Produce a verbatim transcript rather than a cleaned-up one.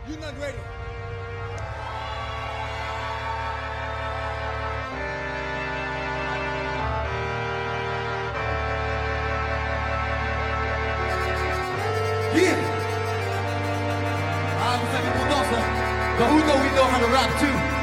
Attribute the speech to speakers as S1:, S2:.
S1: You're not ready. Yeah. Ah, vous savez pourtant ça. But who know we know how to rap too?